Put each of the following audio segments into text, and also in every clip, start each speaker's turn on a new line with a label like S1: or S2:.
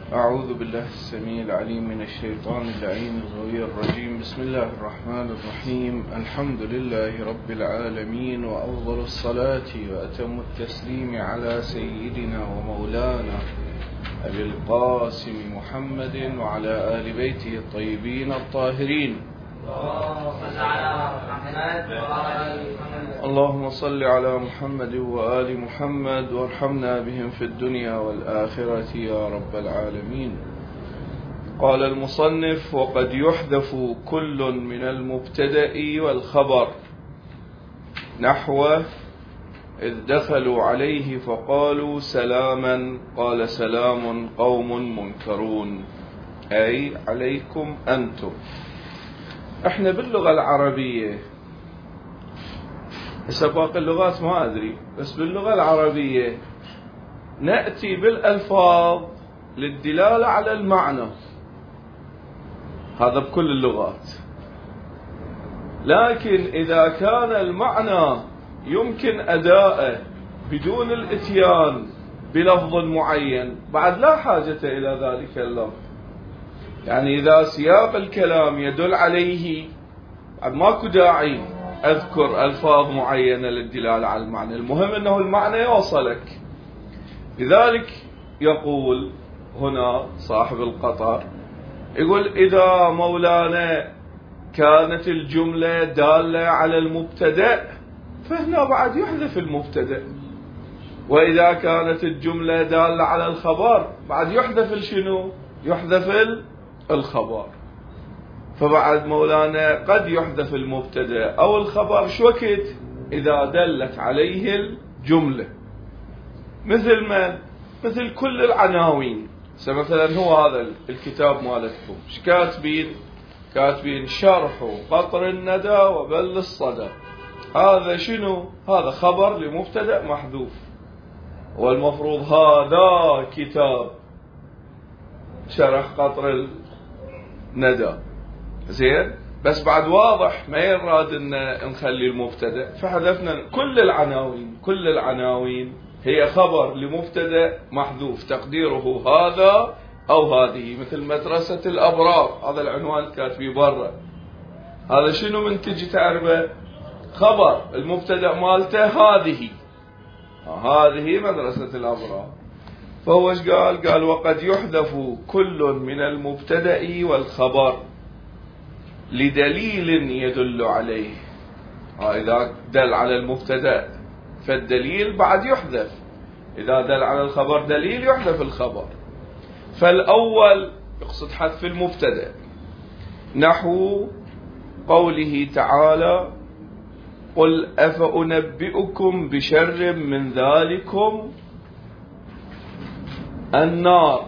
S1: أعوذ بالله السميع العليم من الشيطان اللعين الغوي الرجيم. بسم الله الرحمن الرحيم. الحمد لله رب العالمين، وأفضل الصلاة وأتم التسليم على سيدنا ومولانا أبي القاسم محمد وعلى آل بيته الطيبين الطاهرين. اللهم صل على محمد وآل محمد وارحمنا بهم في الدنيا والآخرة يا رب العالمين. قال المصنف: وقد يحذف كل من المبتدأ والخبر نحو إذ دخلوا عليه فقالوا سلاما قال سلام قوم منكرون، أي عليكم أنتم. احنا باللغة العربية، هسه باقي اللغات ما أدري، بس باللغة العربية نأتي بالألفاظ للدلالة على المعنى، هذا بكل اللغات. لكن إذا كان المعنى يمكن أداءه بدون الإتيان بلفظ معين بعد لا حاجة إلى ذلك اللفظ. يعني إذا سياق الكلام يدل عليه بعد ماكو داعي أذكر ألفاظ معينة للدلالة على المعنى، المهم أنه المعنى يوصلك. لذلك يقول هنا صاحب القطر، يقول إذا مولانا كانت الجملة دالة على المبتدأ فهنا بعد يحذف المبتدأ، وإذا كانت الجملة دالة على الخبر بعد يحذف الشنو؟ يحذف الخبر. فبعد مولانا قد يحذف المبتدأ أو الخبر شو وقت؟ إذا دلت عليه الجملة. مثل من؟ مثل كل العناوين. مثلا هو هذا الكتاب مالتكم ايش كاتبين؟ كاتبين شرح قطر الندى وبل الصدى. هذا شنو؟ هذا خبر لمبتدأ محذوف، والمفروض هذا كتاب شرح قطر الندى، زين؟ بس بعد واضح ما يراد ان نخلي المبتدأ، فحذفنا كل العناوين هي خبر لمبتدأ محذوف تقديره هذا او هذه. مثل مدرسة الابرار، هذا العنوان كاتبه برا، هذا شنو من تجي تعرفه؟ خبر، المبتدأ مالته هذه مدرسة الابرار. فهو ايش قال؟ قال وقد يحذف كل من المبتدأ والخبر لدليل يدل عليه. إذا دل على المبتدأ فالدليل بعد يحذف، إذا دل على الخبر دليل يحذف الخبر. فالأول يقصد حذف المبتدأ، نحو قوله تعالى: قل أفأنبئكم بشر من ذلكم النار.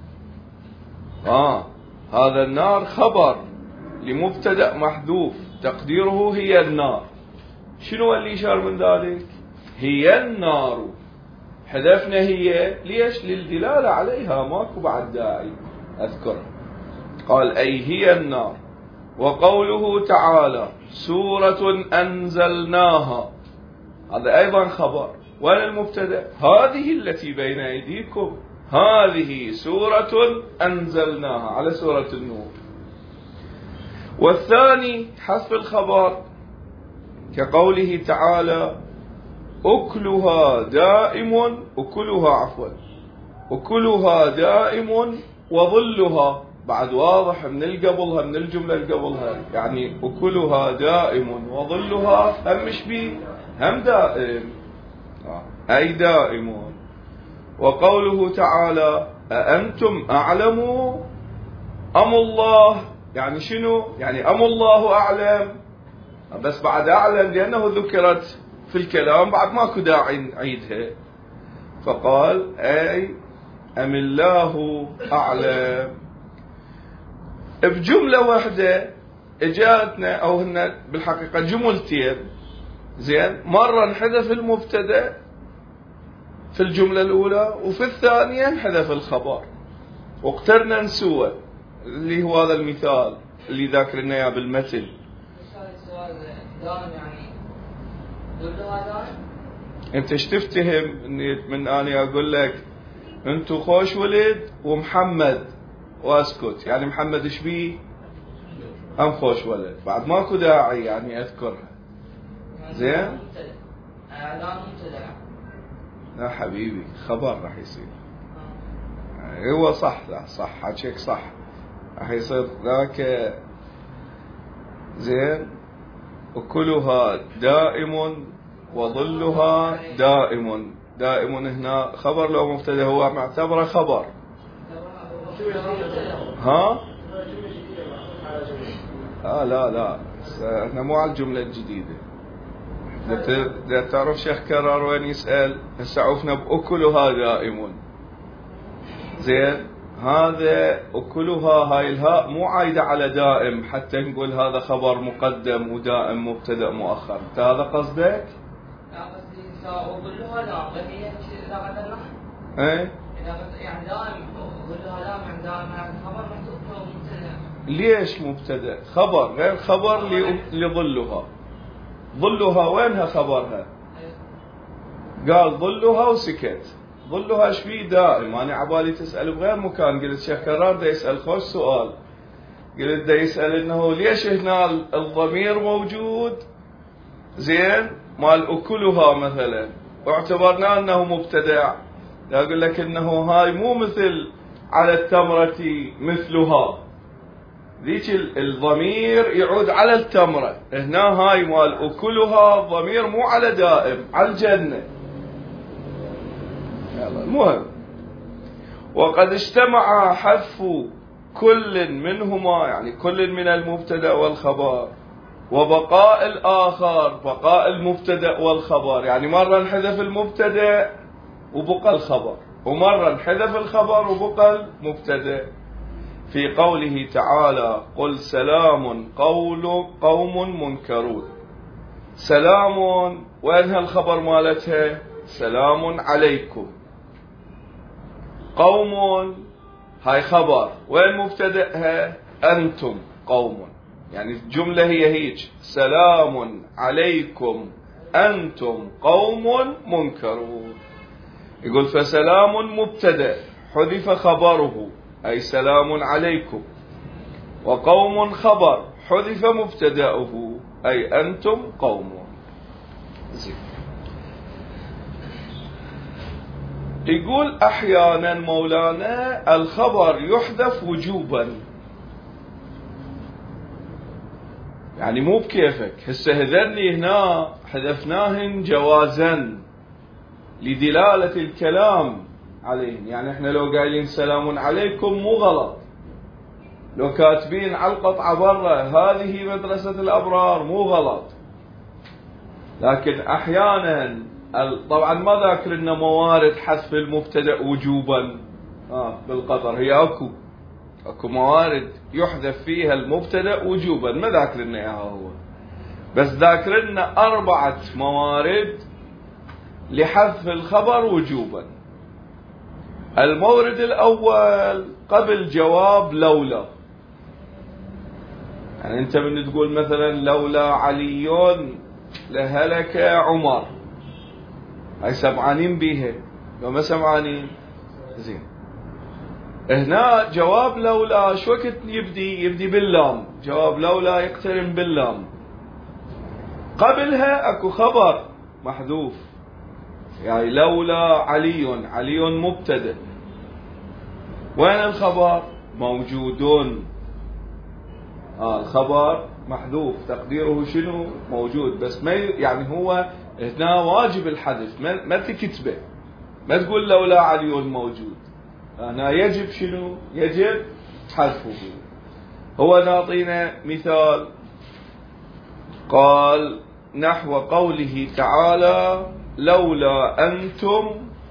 S1: هذا النار خبر لمبتدأ محذوف تقديره هي النار. شنو اللي شار من ذلك؟ هي النار. حذفنا هي ليش؟ للدلالة عليها، ماكو بعد داعي أذكر. قال أي هي النار. وقوله تعالى: سورة أنزلناها، هذا أيضا خبر. وين المبتدأ؟ هذه التي بين أيديكم، هذه سورة أنزلناها، على سورة النور. والثاني حذف الخبر كقوله تعالى: أكلها دائم وظلها. بعد واضح من القبلها، من الجملة القبلها، يعني أكلها دائم وظلها هم مش بي هم دائم، أي دائم. وقوله تعالى: أأنتم أعلم أم الله، يعني شنو؟ يعني أم الله أعلم، بس بعد أعلم لأنه ذكرت في الكلام بعد ماكو داعي نعيدها. فقال أي أم الله أعلم. بجملة واحدة إجاتنا، أو هن بالحقيقة جملتين، زين؟ مرة نحذف المبتدأ في الجملة الأولى، وفي الثانية نحذف الخبر، واقترنا نسوه، اللي هو هذا المثال اللي ذاكرنا اياه بالمثل. انت ايش تفتهم من اني اقول لك انتو خوش ولد ومحمد واسكت، يعني محمد ايش بيه؟ ام خوش ولد، بعد ماكو داعي يعني اذكرها. زين؟ لا حبيبي خبر راح يصير. هو صح، لا صح حكيك صح، راح يصير ذاك. زين؟ وكلها دائم وظلها دائم. دائم هنا خبر لو مبتدا، هو معتبره خبر. ها؟ لا احنا مو على الجملة الجديدة. تعرف شيخ كرار وين يسأل؟ هسه عوفنا بأكلها دائم. زين؟ هذا أكلها، هاي الهاء مو عايدة على دائم حتى نقول هذا خبر مقدم ودائم مبتدأ مؤخر. هذا قصدك؟
S2: لا قصدي وظلها دائم، هي إذا قدرنا
S1: ايه؟
S2: يعني دائم وظلها دائم يعني خبر محذوف مبتدأ.
S1: ليش مبتدأ؟ خبر غير خبر لظلها. ظلها وينها خبرها؟ قال ظلها وسكت. ظلها ايش فيه؟ دائم. انا عبالي تسأل بغير مكان. قلت شيخ كرار دا يسأل خوش سؤال، قلت دا يسأل انه ليش هنا الضمير موجود زين مال أكلها مثلا واعتبرنا انه مبتدع. اقول لك انه هاي مو مثل على التمرة مثلها، ذيك الضمير يعود على التمرة. هنا هاي مال أكلها الضمير مو على دائم، على الجنة. المهم، وقد اجتمع حذف كل منهما، يعني كل من المبتدأ والخبر، وبقاء الآخر بقاء المبتدأ والخبر. يعني مرة انحذف المبتدأ وبقى الخبر، ومرة انحذف الخبر وبقى المبتدأ. في قوله تعالى قل سلام قوم منكرون. سلام وينها الخبر مالتها؟ سلام عليكم. قوم هاي خبر، وين مبتدأها؟ أنتم قوم. يعني الجملة هي هيك، سلام عليكم أنتم قوم منكرون. يقول فسلام مبتدأ حذف خبره أي سلام عليكم، وقوم خبر حذف مبتدأه أي أنتم قوم. زين. يقول أحيانا مولانا الخبر يحذف وجوبا، يعني مو بكيفك. هسه هذني هنا حذفناهن جوازا لدلالة الكلام عليهم. يعني احنا لو قايلين سلام عليكم مو غلط، لو كاتبين على القطعة برا هذه مدرسة الأبرار مو غلط. لكن أحيانا طبعا ما ذاكر لنا موارد حذف المبتدأ وجوبا بالقطر. هي اكو موارد يحذف فيها المبتدأ وجوبا، ما ذاكر لنا اياها هو، بس ذاكر لنا 4 موارد لحذف الخبر وجوبا. المورد الأول قبل جواب لولا. يعني أنت من تقول مثلا لولا علي لهلك عمر، هاي سمعانين بيها لو ما سمعانين؟ زين. هنا جواب لولا شو وقت يبدي باللام. جواب لولا يقترن باللام. قبلها اكو خبر محذوف، يعني لولا علي مبتدأ. وين الخبر؟ موجودون. الخبر محذوف تقديره شنو؟ موجود. بس ما يعني هو هنا واجب الحذف، ما تكتبه، ما تقول لولا علي موجود. هنا يجب شنو؟ يجب حذفه. هو نعطينا مثال، قال نحو قوله تعالى لولا أنتم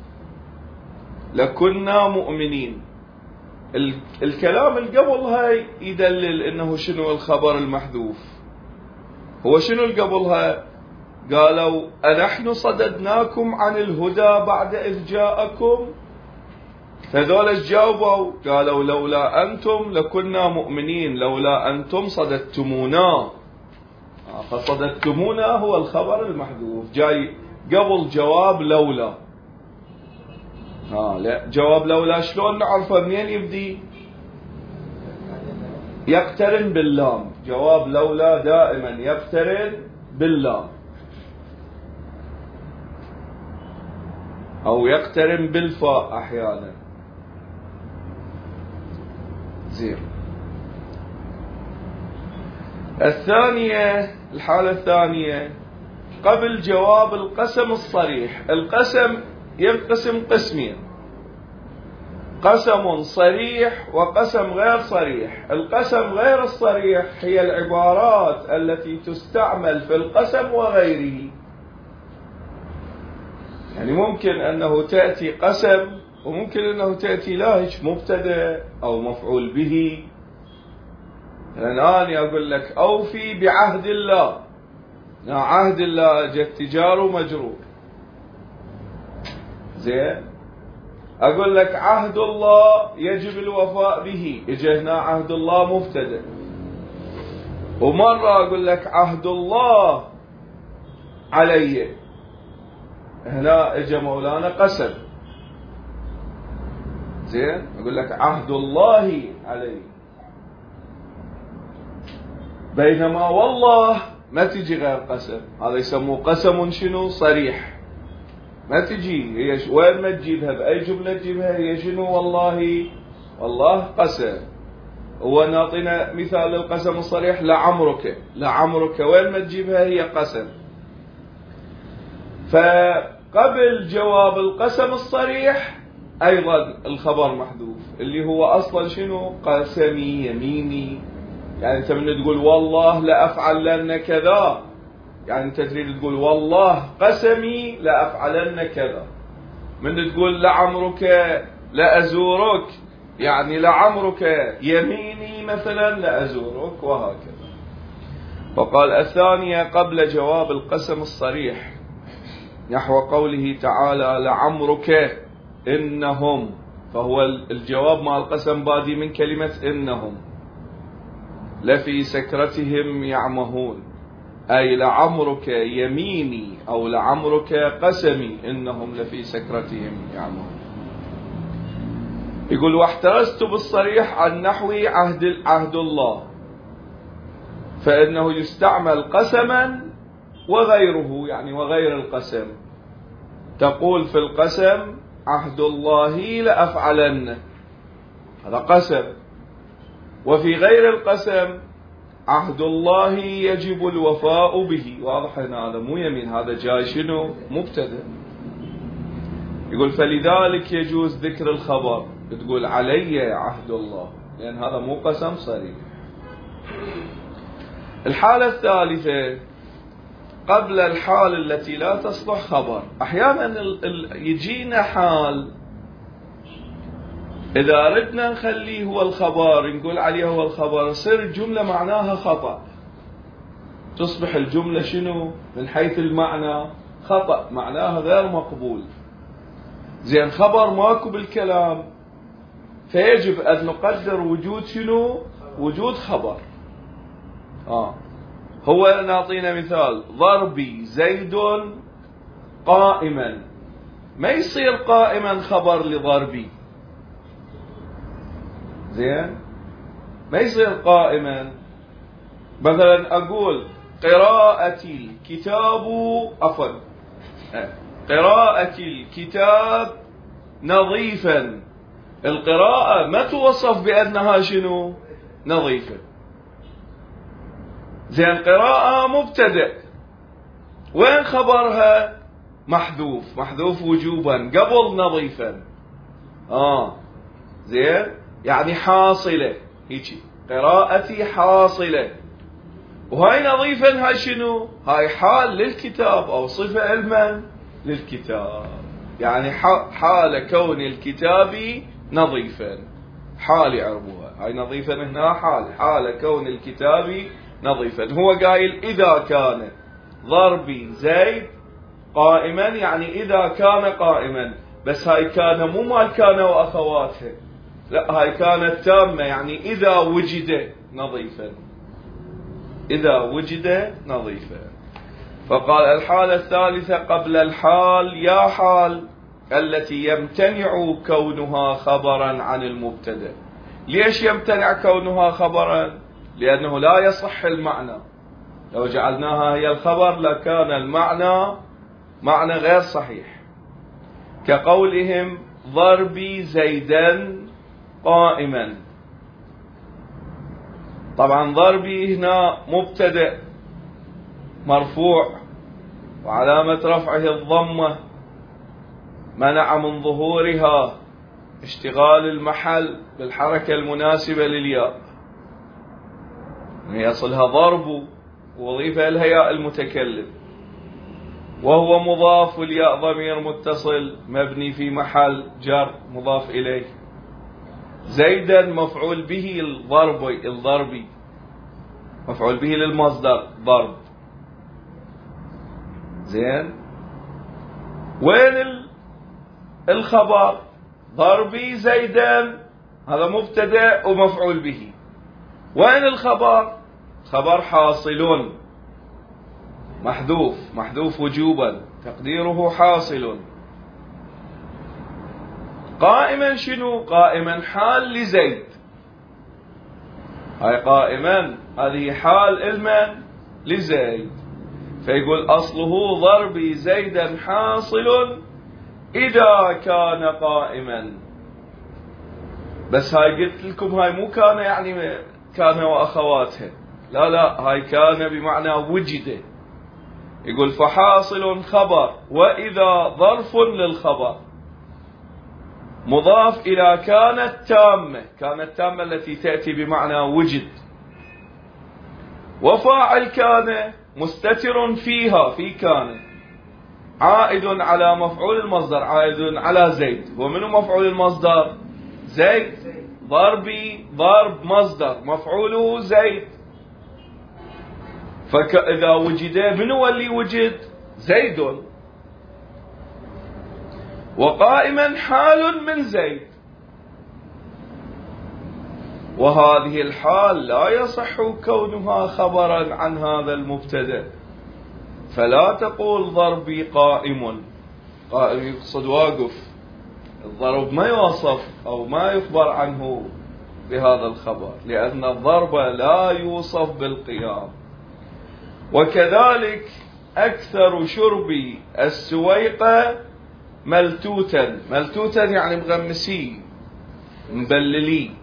S1: لكنا مؤمنين. الكلام اللي قبل هاي يدلل انه شنو الخبر المحذوف. هو شنو اللي قبلها؟ قالوا أنحن صددناكم عن الهدى بعد إذ جاءكم. هذول جاوبوا قالوا لولا أنتم لكنا مؤمنين، لولا أنتم صددتمونا. فصددتمونا هو الخبر المحذوف، جاي قبل جواب لولا. لا، جواب لولا شلون نعرفه؟ منين يبدي؟ يقترن باللام. جواب لولا دائما يقترن باللام أو يقترن بالفاء أحيانا. زين. الثانية، الحالة الثانية قبل جواب القسم الصريح. القسم ينقسم قسمين: قسم صريح وقسم غير صريح. القسم غير الصريح هي العبارات التي تستعمل في القسم وغيره. يعني ممكن أنه تأتي قسم وممكن أنه تأتي لاهج مبتدأ أو مفعول به. الآن أقول لك أوفي بعهد الله، عهد الله جت جار ومجرور. زين. أقول لك عهد الله يجب الوفاء به، إجا هنا عهد الله مبتدأ. ومرة أقول لك عهد الله علي، هنا إجا مولانا قسم. زين. أقول لك عهد الله علي، بينما والله ما تجي غير قسم. هذا يسموه قسم شنو؟ صريح. ما تجي هي وين ما تجيبها؟ بأي جملة تجيبها؟ هي شنو؟ والله، والله قسم. هو نعطينا مثال للقسم الصريح: لعمرك. لعمرك وين ما تجيبها هي قسم. فقبل جواب القسم الصريح أيضا الخبر محذوف، اللي هو أصلا شنو؟ قسمي، يميني. يعني أنت من تقول والله لأفعلن كذا، يعني أنت تريد تقول والله قسمي لأفعلن كذا. من تقول لعمرك لأزورك، يعني لعمرك يميني مثلا لأزورك، وهكذا. وقال الثانية قبل جواب القسم الصريح، نحو قوله تعالى لعمرك إنهم، فهو الجواب مع القسم بادي من كلمة إنهم. لفي سكرتهم يعمهون، أي لعمرك يميني أو لعمرك قسمي إنهم لفي سكرتهم يعمهون. يقول واحترزت بالصريح عن نحو عهد الله، فإنه يستعمل قسما وغيره، يعني وغير القسم. تقول في القسم عهد الله لأفعلن، هذا قسم. وفي غير القسم عهد الله يجب الوفاء به. واضح هذا مو يمين، هذا جاي شنو؟ مبتدأ. يقول فلذلك يجوز ذكر الخبر، تقول علي عهد الله، لأن هذا مو قسم صريح. الحالة الثالثة قبل الحال التي لا تصلح خبر. أحيانا يجينا حال إذا أردنا نخليه هو الخبر، نقول عليه هو الخبر، يصير الجملة معناها خطأ. تصبح الجملة شنو؟ من حيث المعنى خطأ، معناها غير مقبول. زين، خبر ماكو بالكلام، فيجب أن نقدر وجود شنو؟ وجود خبر. هو نعطينا مثال: ضربي زيد قائما. ما يصير قائما خبر لضربي. زين، ما يصير قائما. مثلا أقول قراءتي الكتاب، عفوا، قراءتي الكتاب نظيفا. القراءة ما توصف بأنها شنو؟ نظيفة. زين، قراءة مبتدأ، وين خبرها؟ محذوف، محذوف وجوبا قبل نظيفا. زين، يعني حاصلة، هيجي قراءتي حاصلة. وهاي نظيفا، هاي شنو؟ هاي حال للكتاب أو صفة علما للكتاب، يعني حال كون الكتاب نظيفا، حال يعربوها. هاي نظيفا هنا حال كون الكتاب نظيفا. هو قايل إذا كان ضربي زيد قائما، يعني إذا كان قائما. بس هاي كان مو مال كان وأخواتها، لا، هاي كانت تامة، يعني إذا وجد نظيفا، إذا وجد نظيفا. فقال الحالة الثالثة قبل الحال يا حال، التي يمتنع كونها خبرا عن المبتدأ. ليش يمتنع كونها خبرا؟ لأنه لا يصح المعنى. لو جعلناها هي الخبر لكان المعنى معنى غير صحيح، كقولهم ضربي زيدا قائما. طبعا ضربي هنا مبتدأ مرفوع وعلامة رفعه الضمة منع من ظهورها اشتغال المحل بالحركة المناسبة للياء، يصلها ضرب ووظيفة لها ياء المتكلم، وهو مضاف والياء ضمير متصل مبني في محل جر مضاف إليه. زيدا مفعول به الضربي مفعول به للمصدر ضرب. زين، وين الخبر؟ ضربي زيدا هذا مبتدأ ومفعول به. وين الخبر؟ خبر حاصل محذوف وجوبا تقديره حاصل. قائما شنو؟ قائما حال لزيد. هاي قائما هذه حال المن لزيد، فيقول أصله ضربي زيدا حاصل إذا كان قائما. بس هاي قلت لكم هاي مو كان يعني كان وأخواتها، لا هاي كان بمعنى وجد. يقول فحاصل خبر وإذا ظرف للخبر مضاف إلى كانت تامة التي تأتي بمعنى وجد، وفاعل كان مستتر فيها في كان عائد على مفعول المصدر عائد على زيد. ومنه مفعول المصدر؟ زيد. ضربي ضرب مصدر مفعوله زيد، فإذا وجد من هو اللي وجد؟ زيد. وقائما حال من زيد، وهذه الحال لا يصح كونها خبرا عن هذا المبتدأ، فلا تقول ضربي قائم يقصد واقف. الضرب ما يوصف أو ما يخبر عنه بهذا الخبر، لأن الضرب لا يوصف بالقيام. وكذلك أكثر شربي السويقة ملتوتا يعني مغمسي مبللي.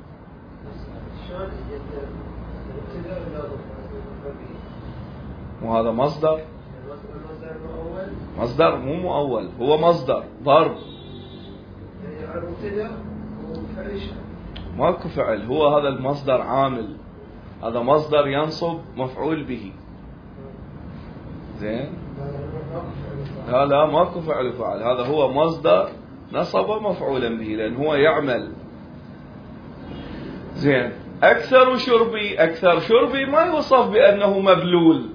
S1: وهذا مصدر مو مؤول، هو مصدر ضرب ماكو فعل، هو هذا المصدر عامل، هذا مصدر ينصب مفعول به. زين، لا ماكو فعل هذا هو مصدر نصب مفعولا به لأن هو يعمل. زين، أكثر شربي ما يوصف بأنه مبلول.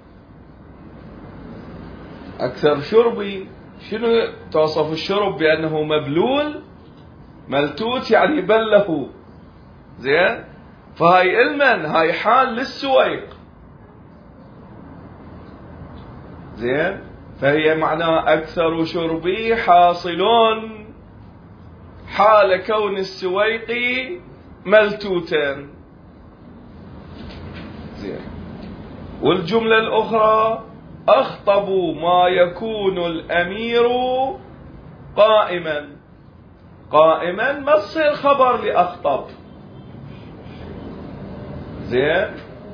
S1: أكثر شربي شنو توصف الشرب بأنه مبلول؟ ملتوت يعني بله. زين، فهاي المن هاي حال للسويق. زين، فهي معنى أكثر شربي حاصلون حال كون السويق ملتوتا. زين، والجملة الأخرى أخطب ما يكون الأمير قائما ما تصير خبر لأخطب. زين،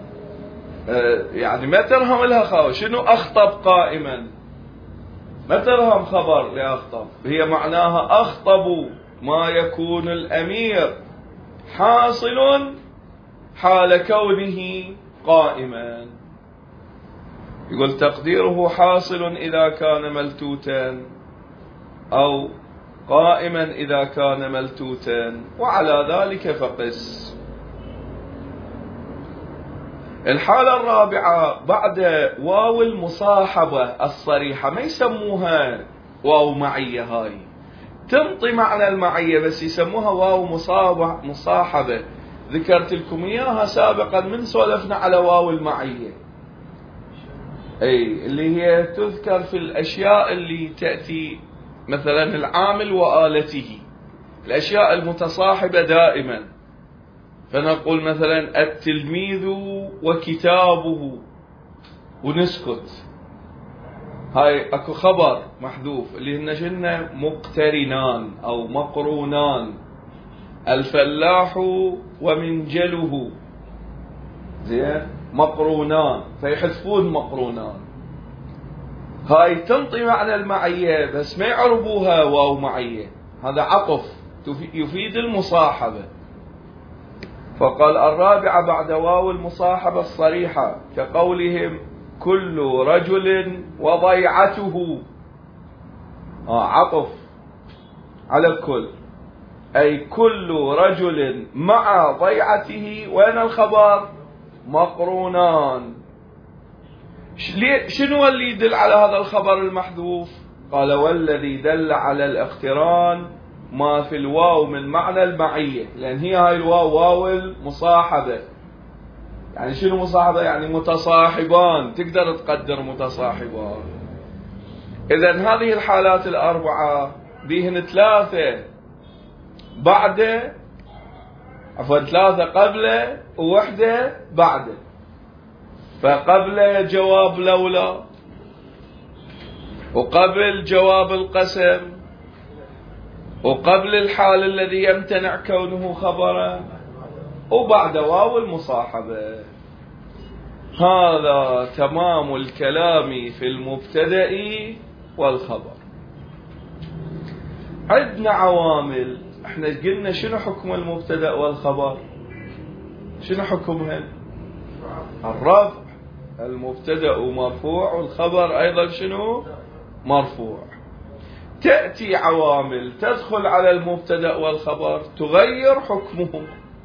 S1: يعني ما ترهم لها خبر. شنو أخطب قائما؟ ما ترهم خبر لأخطب، هي معناها أخطب ما يكون الأمير حاصل حال كونه قائما. يقول تقديره حاصل إذا كان ملتوتا أو قائما إذا كان ملتوتا، وعلى ذلك فقس. الحالة الرابعة بعد واو المصاحبة الصريحة، ما يسموها واو معية، هاي تنطي معنى المعية بس يسموها واو مصاحبة. ذكرت لكم إياها سابقا من سولفنا على واو المعية، اللي هي تذكر في الأشياء اللي تأتي مثلا العامل وآلته، الأشياء المتصاحبة دائما، فنقول مثلا التلميذ وكتابه ونسكت. هاي اكو خبر محذوف اللي هن شنو مقترنان او مقرونان. الفلاح ومنجله زين مقرونان، فيحذفون مقرونان. هاي تنطي معنى المعية بس ما يعربوها واو معية، هذا عطف يفيد المصاحبة. فقال الرابعة بعد واو المصاحبة الصريحة كقولهم كل رجل وضيعته، عطف على الكل، أي كل رجل مع ضيعته. وين الخبر؟ مقرونان. شنو اللي يدل على هذا الخبر المحذوف؟ قال والذي دل على الاقتران ما في الواو من معنى المعية، لأن هي هاي الواو واو المصاحبة. يعني شنو مصاحبة؟ يعني متصاحبان، تقدر تقدر متصاحبان. إذن هذه الحالات الأربعة بيهن ثلاثة بعد، عفوا ثلاثة قبل ووحدة بعد. فقبل جواب لولا، وقبل جواب القسم، وقبل الحال الذي يمتنع كونه خبرا، وبعد واو المصاحبة. هذا تمام الكلام في المبتدأ والخبر. عندنا عوامل، احنا قلنا شنو حكم المبتدأ والخبر؟ شنو حكمهن؟ الرفع. المبتدأ مرفوع والخبر ايضا شنو؟ مرفوع. تأتي عوامل تدخل على المبتدأ والخبر تغير حكمهم،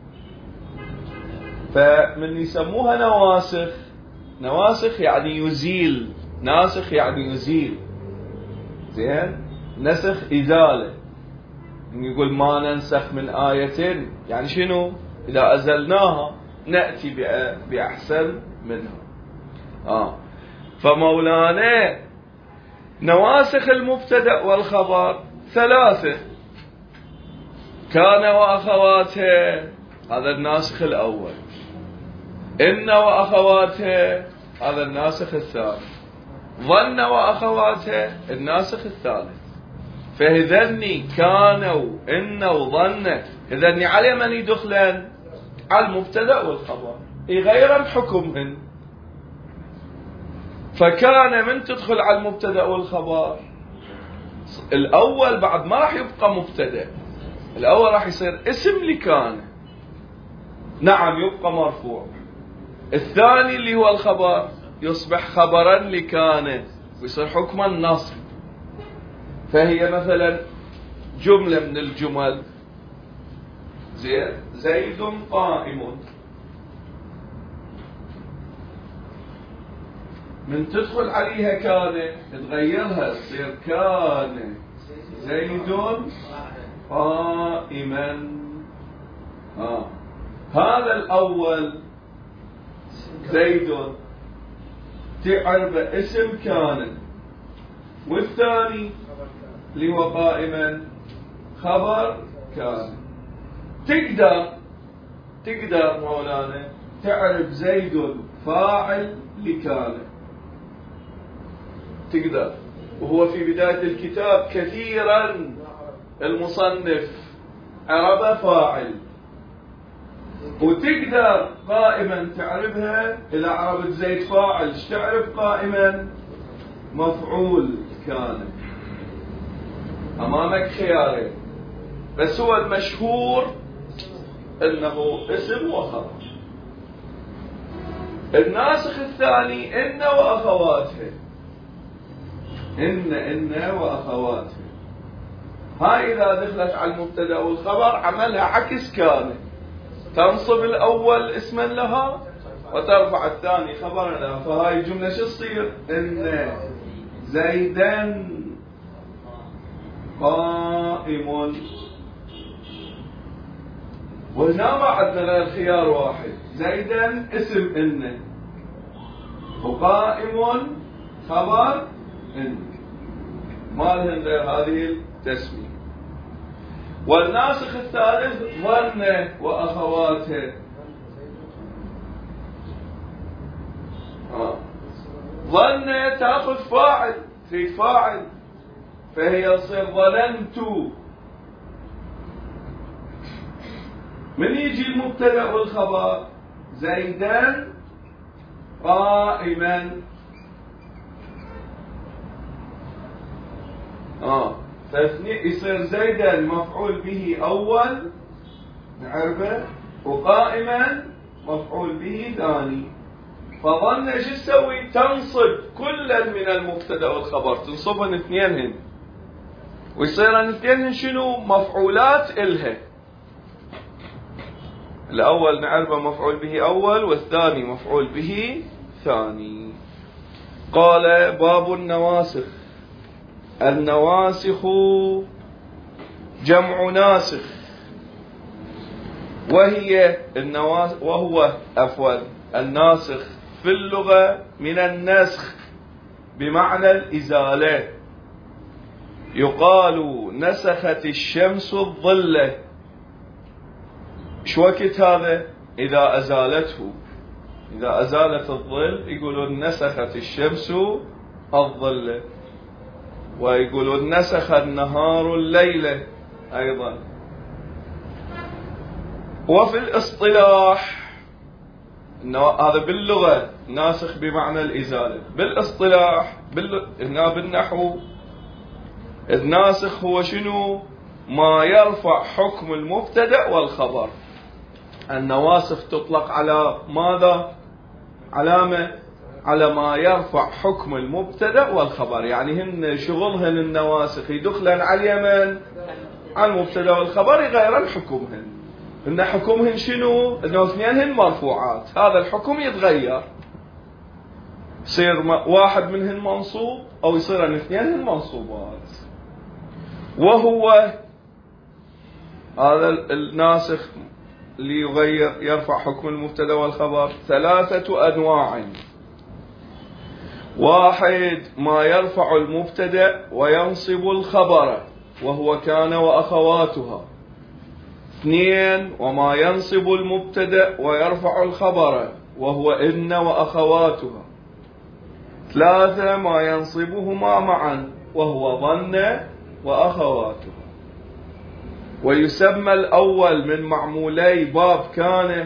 S1: فمن يسموها نواسخ. نواسخ يعني يزيل، ناسخ يعني يزيل. زين، نسخ إزالة. يقول ما ننسخ من آية، يعني شنو؟ إذا أزلناها نأتي بأحسن منها. فمولانا نواسخ المبتدأ والخبر ثلاثة: كان وأخواتها، هذا الناسخ الأول. إن وأخواتها، هذا الناسخ الثاني. ظن وأخواتها، الناسخ الثالث. فهذني كانوا إن وظن، هذني على من يدخلن؟ على المبتدأ والخبر، يغيرن حكمهن. فكان من تدخل على المبتدأ والخبر الأول بعد ما راح يبقى مبتدأ، الأول راح يصير اسم لكان، نعم يبقى مرفوع. الثاني اللي هو الخبر يصبح خبرا لكان ويصير حكما نصب. فهي مثلا جملة من الجمل زيد قائم، من تدخل عليها كان تغيرها تصير كان زيد قائما. هذا الأول زيد تعرب اسم كان، والثاني اللي هو قائما خبر كان. تقدر مولانا تعرف زيد فاعل لكان، تقدر. وهو في بداية الكتاب كثيرا المصنف عرب فاعل. وتقدر قائما تعرفها إذا عرفت زيد فاعل، ايش تعرف قائما؟ مفعول كان. أمامك خيارين، بس هو المشهور إنه اسم وخبر. الناسخ الثاني إن وأخواتها، إن وأخواتها. هاي إذا دخلت على المبتدأ والخبر عملها عكس كان، تنصب الأول اسما لها وترفع الثاني خبرا لها. فهاي الجملة شو تصير؟ إن زيدا قائم. وهنا ما عندنا غير خيار واحد، زيدا اسم إن، وقائم خبر إن. ما لهن غير هذه التسمية. والناسخ الثالث ظن وأخواته. ظن تأخذ فاعل، تريد فاعل، فهي تصير ظننت. من يجي المبتدأ والخبر؟ زيدا قائما. يصير زيدا مفعول به أول نعرفه، وقائما مفعول به ثاني. فظن شو تسوي؟ تنصب كلا من المبتدأ والخبر، تنصبهن اثنينهن، ويصيرن اثنينهن شنو؟ مفعولات إلها. الأول نعرفه مفعول به أول، والثاني مفعول به ثاني. قال باب النواسخ. النواسخ جمع ناسخ، وهو الناسخ في اللغة من النسخ بمعنى الإزالة. يقال نسخت الشمس الظل. شو وقت هذا؟ إذا أزالته، إذا أزالت الظل يقولون نسخت الشمس الظل، ويقولون نسخ النهار الليلة أيضا. وفي الاصطلاح هذا باللغة ناسخ بمعنى الإزالة. بالاصطلاح هنا بالنحو الناسخ هو شنو؟ ما يرفع حكم المبتدأ والخبر. النواسخ تطلق على ماذا؟ علامة على ما يرفع حكم المبتدأ والخبر، يعني هن شغلهن النواسخ يدخلن على اليمن على المبتدأ والخبر يغيرن حكمهن. إن حكمهن شنو؟ إنه اثنينهن مرفوعات، هذا الحكم يتغير، يصير واحد منهن منصوب أو يصيرن اثنينهن منصوبات. وهو هذا الناسخ اللي يرفع حكم المبتدأ والخبر 3 أنواع. 1 ما يرفع المبتدأ وينصب الخبر وهو كان وأخواتها. 2 وما ينصب المبتدأ ويرفع الخبر وهو إن وأخواتها. 3 ما ينصبهما معا وهو ظن وأخواتها. ويسمى الأول من معمولي باب كان،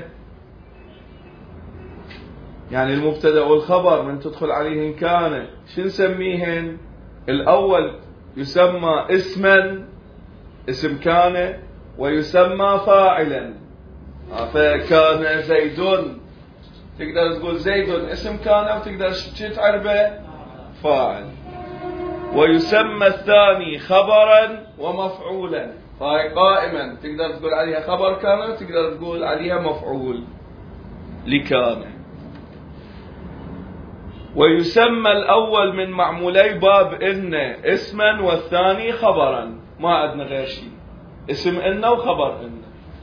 S1: يعني المبتدأ والخبر من تدخل عليهن كان شو نسميهن؟ الأول يسمى اسما، اسم كان، ويسمى فاعلا. فكان زيد، تقدر تقول زيد اسم كان، وتقدر تعرفه فاعل. ويسمى الثاني خبرا ومفعولا، فهي قائما تقدر تقول عليها خبر كان، وتقدر تقول عليها مفعول لكان. ويسمى الأول من معمولي باب إن اسما، والثاني خبرا، ما عندنا غير شيء، اسم إن وخبر إن.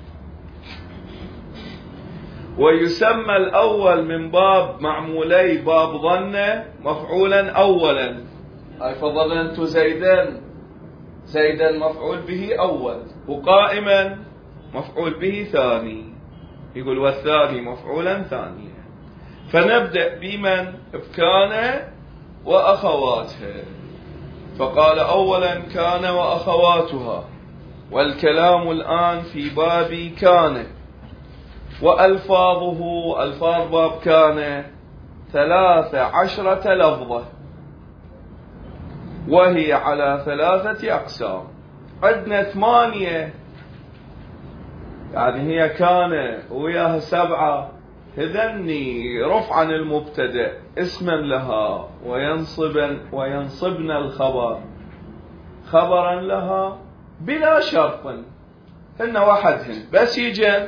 S1: ويسمى الأول من باب معمولي باب ظن مفعولا أولا، أي فظننت زيدا مفعول به أول، وقائما مفعول به ثاني. يقول والثاني مفعولا ثانيا. فنبدأ بمن؟ بكان وأخواتها. فقال أولا كان وأخواتها، والكلام الآن في باب كان. وألفاظه ألفاظ باب كان 13 لفظة، وهي على 3 أقسام. عندنا 8، يعني هي كان وياها 7. هذني رفعا المبتدأ اسما لها، وينصبن الخبر خبرا لها بلا شرط، هن وحدهن بس يجن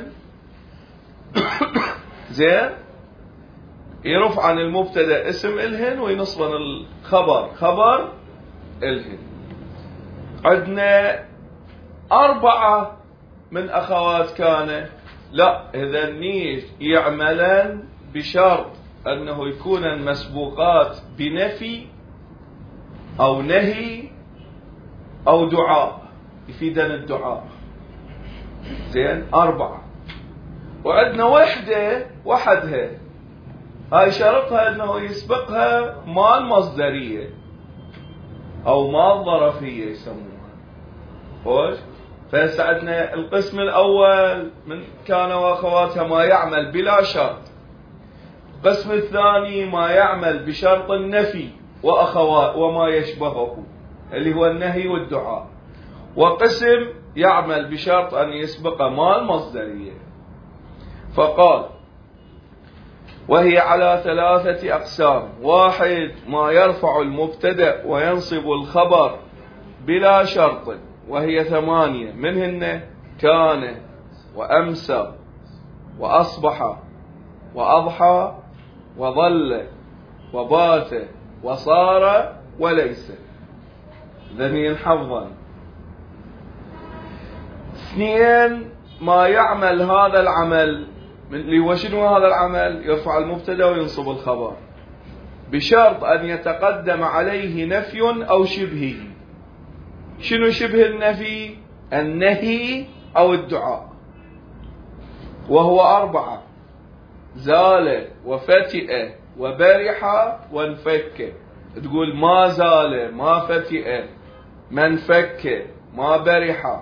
S1: زين يرفعا المبتدأ اسم إلهن، وينصبن الخبر خبر إلهن. عندنا 4 من أخوات كان، لا إذن يعملان بشرط أنه يكون مسبوقات بنفي أو نهي أو دعاء يفيدنا الدعاء. زين 4. وعندنا وحدة وحدها، هاي شرطها أنه يسبقها ما المصدرية أو ما الظرفية يسموها. خوش. فسعدنا القسم الأول من كان وأخواتها ما يعمل بلا شرط. القسم الثاني ما يعمل بشرط النفي وأخوات وما يشبهه اللي هو النهي والدعاء. وقسم يعمل بشرط أن يسبق ما المصدرية. فقال وهي على 3 أقسام. 1 ما يرفع المبتدأ وينصب الخبر بلا شرط، وهي 8 منهن كان وأمسى وأصبح وأضحى وظل وبات وصار وليس. ذنين حفظا. 2 ما يعمل هذا العمل اللي هو شنو هذا العمل؟ يرفع المبتدا وينصب الخبر بشرط أن يتقدم عليه نفي أو شبهه. شنو شبه النفي؟ النهي أو الدعاء. وهو 4 زال وفتئ وبرح وانفك. تقول ما زال ما فتئ ما انفك ما برح.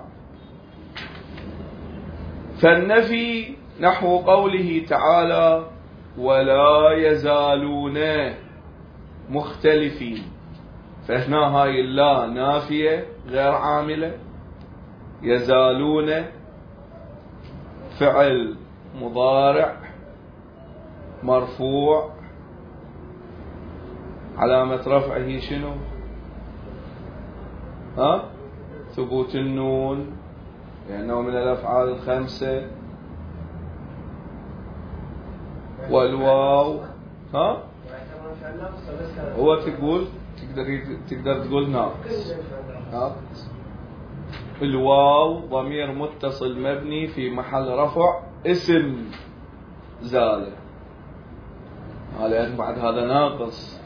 S1: فالنفي نحو قوله تعالى ولا يزالون مختلفين، فهنا هاي اللا نافية غير عاملة. يزالون فعل مضارع مرفوع علامة رفعه شنو؟ ثبوت النون لأنه من الأفعال 5. والواو هو تقدر تقول ناقص. الواو ضمير متصل مبني في محل رفع اسم زال، لأن بعد هذا ناقص.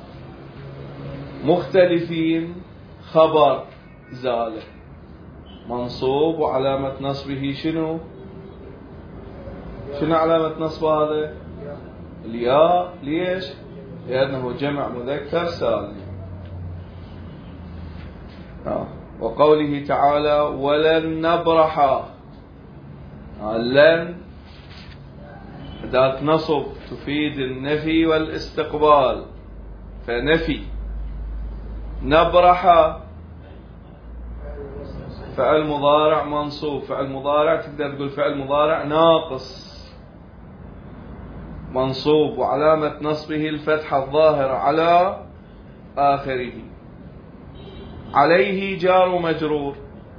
S1: مختلفين خبر زال منصوب وعلامة نصبه شنو علامة نصب هذا؟ الياء. ليش؟ لأنه جمع مذكر سالم. وقوله تعالى ولن نبرح. لن أداة نصب تفيد النفي والاستقبال، فنفي. نبرح فعل مضارع منصوب. فعل مضارع تقدر تقول فعل مضارع ناقص منصوب وعلامة نصبه الفتحة الظاهرة على آخره. عليه جار ومجرور.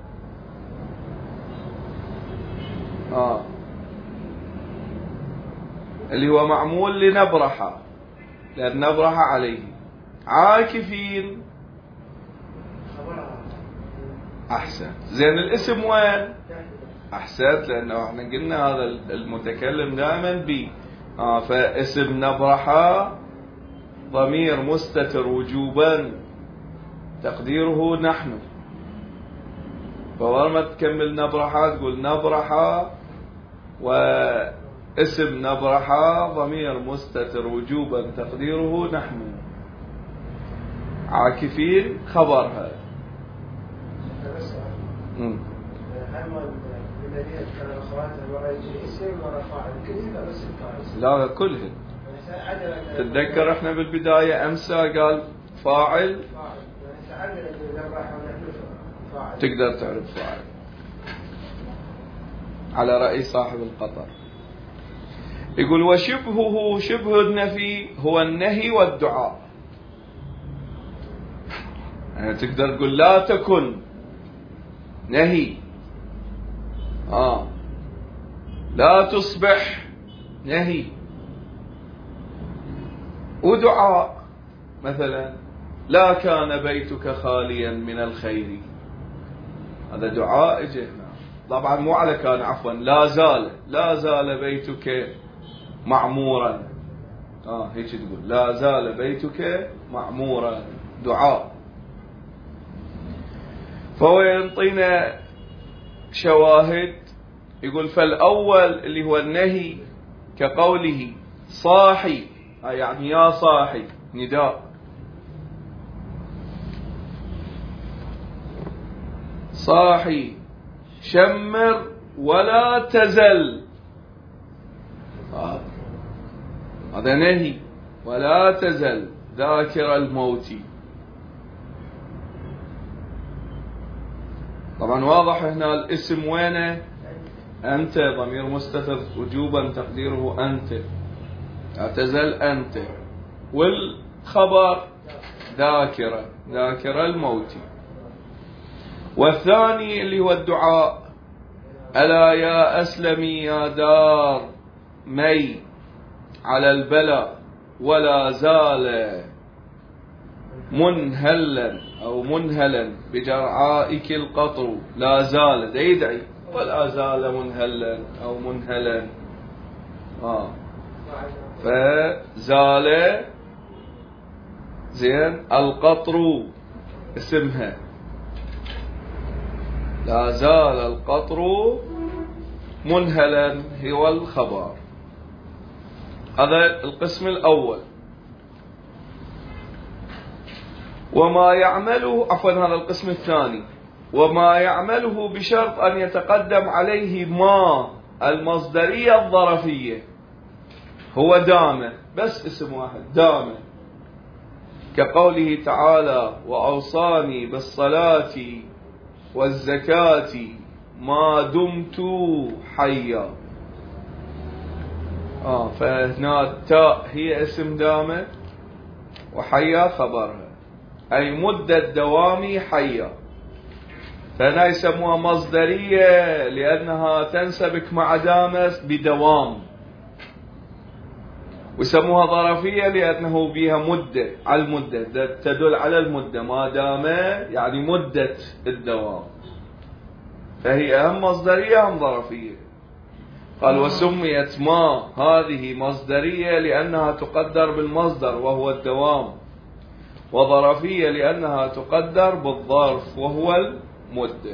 S1: اللي هو معمول لنبرح، لأن نبرح عليه. عاكفين أحسن. زين الاسم وين؟ أحسنت، لأنه احنا قلنا هذا المتكلم دائما بي. فاسم نبرح ضمير مستتر وجوبا تقديره نحن. فورما تكمل نبرح تقول نبرح، واسم نبرح ضمير مستتر وجوبا تقديره نحن. عاكفين خبرها. لا كلهن. تتذكر احنا بالبداية امسى قال فاعل، تقدر تعرف فاعل على رأي صاحب القطر. يقول وشبهه شبه النفي هو النهي والدعاء. يعني تقدر تقول لا تكن نهي، لا تصبح نهي، ودعاء مثلا لا كان بيتك خاليا من الخير. هذا دعاء اجهنا طبعا مو على كان، عفوا لا زال بيتك معمورا. هيك تقول لا زال بيتك معمورا، دعاء. فهو ينطينا شواهد. يقول فالأول اللي هو النهي كقوله صاحي، يعني يا صاحي، نداء، صاحي شمر ولا تزل، هذا نهي، ولا تزل ذاكر الموت. طبعا واضح هنا الاسم وينه؟ أنت، ضمير مستتر وجوبا تقديره أنت، لا تزل أنت، والخبر ذاكرة، ذاكر الموت. والثاني اللي هو الدعاء، ألا يا أسلمي يا دار مي على البلاء ولا زال منهلا أو منهلا بجرعائك القطر، لا زال يدعي ولا زال منهلا أو منهلا، فزال زين القطر اسمها، لا زال القطر منهلا هو الخبر. هذا القسم الأول. وما يعمله، عفوا هذا القسم الثاني، وما يعمله بشرط أن يتقدم عليه ما المصدرية الظرفية، هو دامة، بس اسم واحد دامة، كقوله تعالى وأوصاني بالصلاة والزكاة ما دمت حيا. فهنا التاء هي اسم دامة وحيا خبرها، أي مدة دوامي حيا، فهنا يسموها مصدرية لأنها تنسبك مع دامة بدوام، ويسموها ظرفية لأنه بها مدة، على المدة تدل على المدة، ما دام يعني مدة الدوام، فهي أهم مصدرية أهم ظرفية. قال وسميت ما هذه مصدرية لأنها تقدر بالمصدر وهو الدوام، وظرفية لأنها تقدر بالظرف وهو المدة.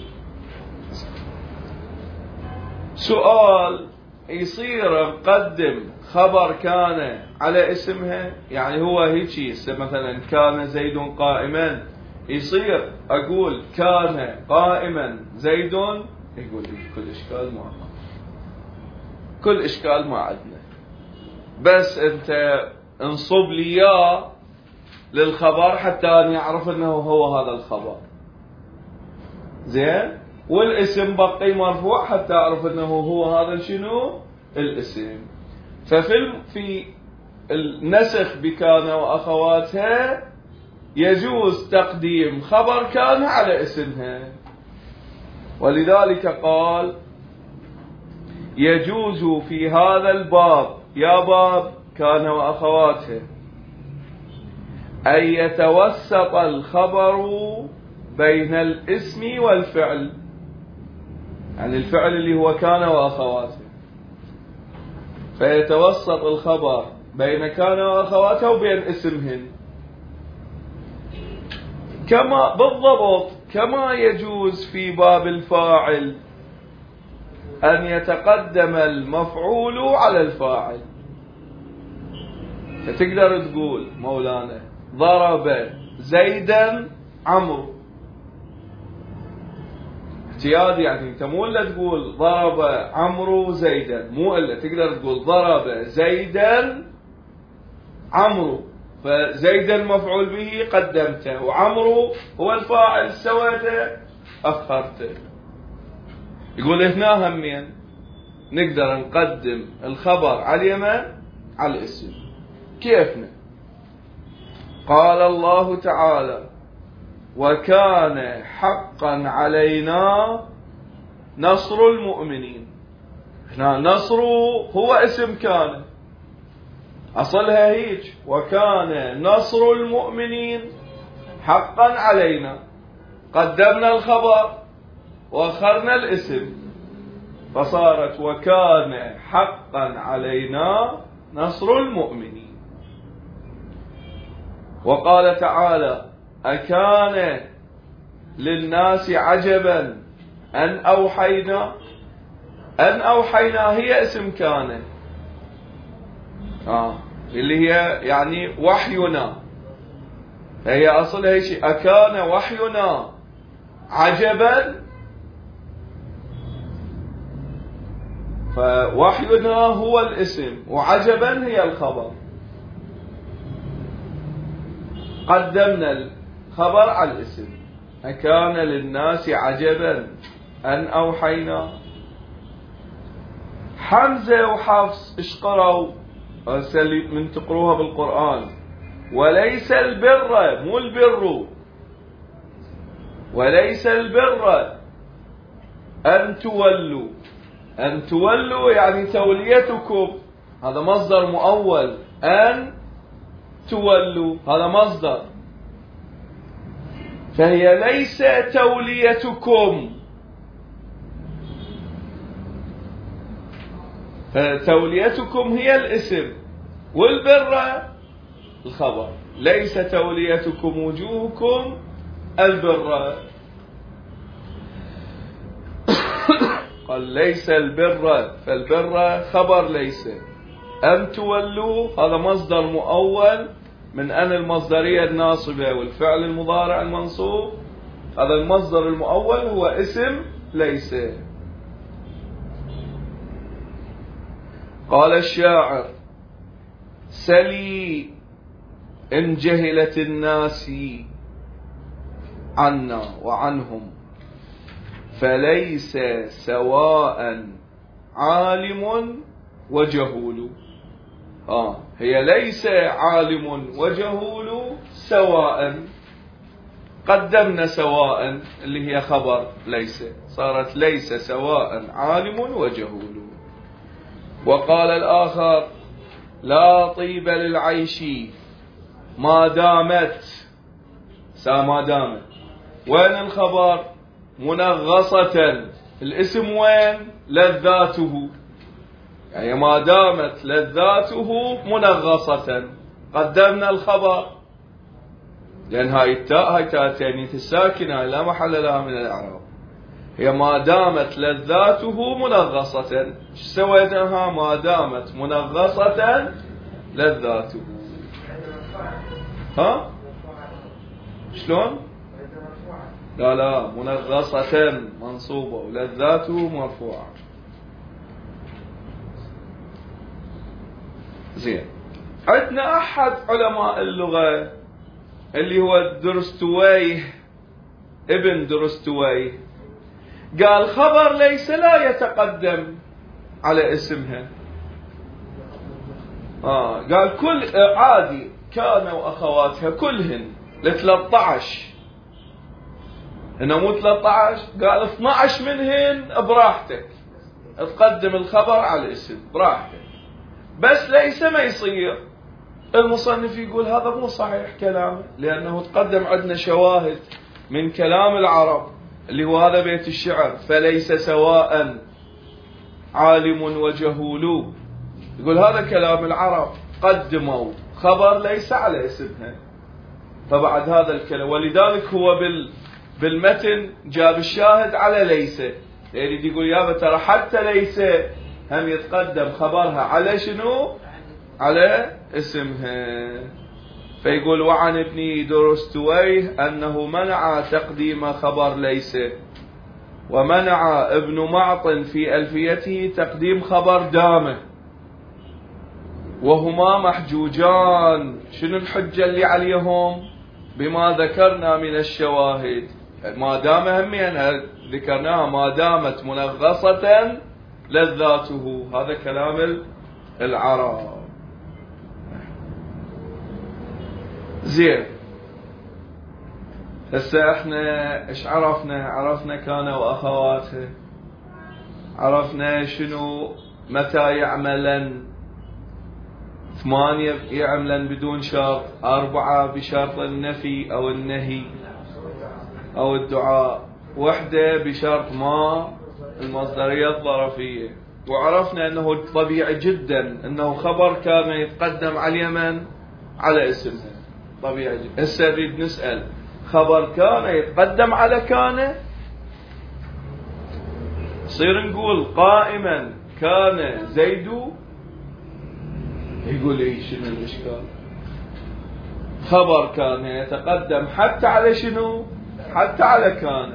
S1: سؤال، يصير نقدم خبر كان على اسمها؟ يعني هو هيك مثلا كان زيد قائما، يصير أقول كان قائما زيد؟ يقول لي كل إشكال ما، كل إشكال ما عندنا، بس أنت انصب لي إياه للخبر حتى أن يعرف أنه هو هذا الخبر، زين، والاسم بقي مرفوع حتى أعرف أنه هو هذا شنو الاسم. في النسخ بكان وأخواتها يجوز تقديم خبر كان على اسمها، ولذلك قال يجوز في هذا الباب، يا باب كان وأخواتها، أن يتوسط الخبر بين الاسم والفعل، يعني الفعل اللي هو كان وأخواته، فيتوسط الخبر بين كان وأخواته وبين اسمهن، كما بالضبط كما يجوز في باب الفاعل أن يتقدم المفعول على الفاعل. فتقدر تقول مولانا ضرب زيدا عمرو، احتياطي، يعني انت مو الا تقول ضرب عمرو زيدا، مو الا تقدر تقول ضرب زيدا عمرو، فزيدا مفعول به قدمته، وعمرو هو الفاعل سويته اخرته. يقول هنا همين نقدر نقدم الخبر على اليمين على الاسم، كيفنا؟ قال الله تعالى وكان حقا علينا نصر المؤمنين. هنا نصر هو اسم كان، أصلها هيك، وكان نصر المؤمنين حقا علينا، قدمنا الخبر وأخرنا الاسم، فصارت وكان حقا علينا نصر المؤمنين. وقال تعالى أكان للناس عجبا أن أوحينا. أن أوحينا هي اسم كان، اللي هي يعني وحينا، هي أصلها شيء. أكان وحينا عجبا، فوحينا هو الاسم وعجبا هي الخبر. قدمنا الخبر على الاسم. أكان للناس عجبا أن أوحينا. حمزة وحفص ايش قرأوا؟ من تقروها بالقرآن. وليس البر، مو البر، وليس البر أن تولوا. أن تولوا يعني توليتكم، هذا مصدر مؤول. أن تولوا هذا مصدر، فهي ليس توليتكم، فتوليتكم هي الاسم والبر الخبر. ليس توليتكم وجوهكم البر. قال ليس البر، فالبر خبر ليس. أن تولوا هذا مصدر مؤول من أن المصدرية الناصبة والفعل المضارع المنصوب. هذا المصدر المؤول هو اسم ليس. قال الشاعر: سلي إن جهلت الناس عنا وعنهم، فليس سواء عالم وجهول. هي ليس عالم وجهول سواء. قدمنا سواء اللي هي خبر ليس، صارت ليس سواء عالم وجهول. وقال الآخر: لا طيب للعيش ما دامت. ما دامت وين الخبر؟ منغصة. الاسم وين؟ لذاته، يعني ما دامت لذاته منغصة. قدمنا الخبر لأن هاي التاء هاي تاء التانيث الساكنة لا محل لها من الإعراب. هي ما دامت لذاته منغصة. ايش سويناها؟ ما دامت منغصة لذاته. شلون؟ لا منغصة منصوبة ولذاته مرفوعة. زين. عندنا أحد علماء اللغة اللي هو درستويه، ابن درستويه، قال خبر ليس لا يتقدم على اسمها. قال كل عادي كان وأخواتها كلهن ل13، إنه مو 13، قال 12 منهن براحتك تقدم الخبر على الاسم براحتك، بس ليس ما يصير. المصنف يقول هذا مو صحيح كلامه، لأنه تقدم عندنا شواهد من كلام العرب اللي هو هذا بيت الشعر: فليس سواء عالم وجهول. يقول هذا كلام العرب، قدموا خبر ليس على اسمها. فبعد هذا الكلام، ولذلك هو بالمتن جاب الشاهد على ليس، يعني يقول يابا ترى حتى ليس هم يتقدم خبرها على شنو؟ على اسمها. فيقول: وعن ابن درستويه أنه منع تقديم خبر ليس، ومنع ابن معطن في ألفيته تقديم خبر دامه، وهما محجوجان. شنو الحجة اللي عليهم؟ بما ذكرنا من الشواهد. ما دام همين ذكرناها، ما دامت منغصة لذاته. هذا كلام العرب. زين. هسه احنا ايش عرفنا؟ عرفنا كان واخواتها، عرفنا شنو متى يعملن، 8 يعملن بدون شرط، 4 بشرط النفي او النهي او الدعاء، 1 بشرط ما المصدرية الظرفية. وعرفنا انه طبيعي جدا انه خبر كان يتقدم على اليمن على اسمها، طبيعي جدا. هسه نريد نسأل: خبر كان يتقدم على كان؟ صير نقول قائما كان زيد، يقول ايه شنو الاشكال؟ خبر كان يتقدم حتى على شنو؟ حتى على كان.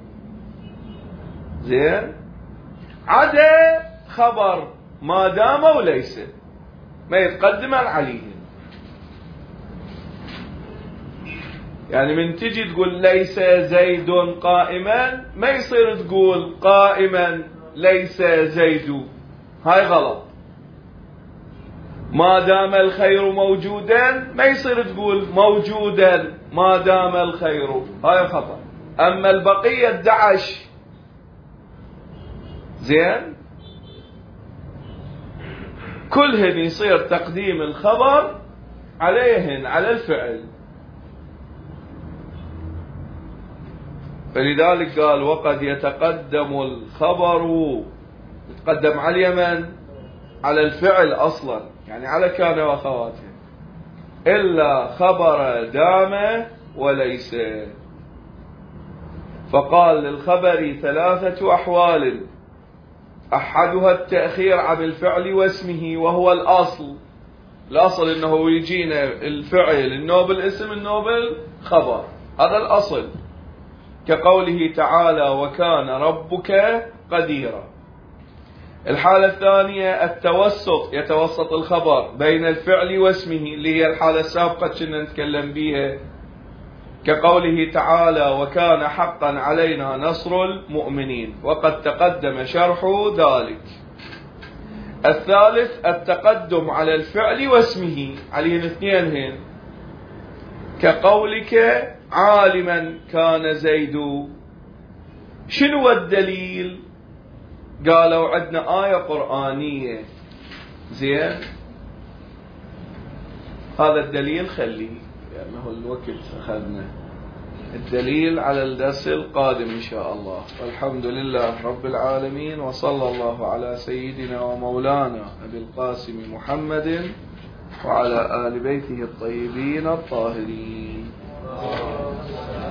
S1: زين، عدا خبر ما دام وليس ما يتقدم عليه. يعني من تجي تقول ليس زيد قائما ما يصير تقول قائما ليس زيد، هاي غلط. ما دام الخير موجودا ما يصير تقول موجودا ما دام الخير، هاي خطأ. أما البقية 11 زين كلهن يصير تقديم الخبر عليهن على الفعل. فلذلك قال وقد يتقدم الخبر، يتقدم على اليمن على الفعل أصلا، يعني على كان وأخواته، إلا خبر دام وليس. فقال للخبر 3 أحوال، أحدها التأخير عن الفعل واسمه وهو الأصل. الأصل إنه يجينا الفعل النوبل اسم النوبل خبر، هذا الأصل، كقوله تعالى وكان ربك قديرا. الحالة الثانية التوسط، يتوسط الخبر بين الفعل واسمه، اللي هي الحالة السابقة كنا نتكلم بيها، كقوله تعالى وكان حقا علينا نصر المؤمنين، وقد تقدم شرح ذلك. الثالث التقدم على الفعل واسمه، عليهن 2 هن، كقولك عالما كان زيد. شنو الدليل؟ قالوا عندنا آية قرآنية. زين، هذا الدليل خليه لأنه الوقت أخذنا، الدليل على الدرس القادم إن شاء الله. والحمد لله رب العالمين، وصلى الله على سيدنا ومولانا أبي القاسم محمد وعلى آل بيته الطيبين الطاهرين.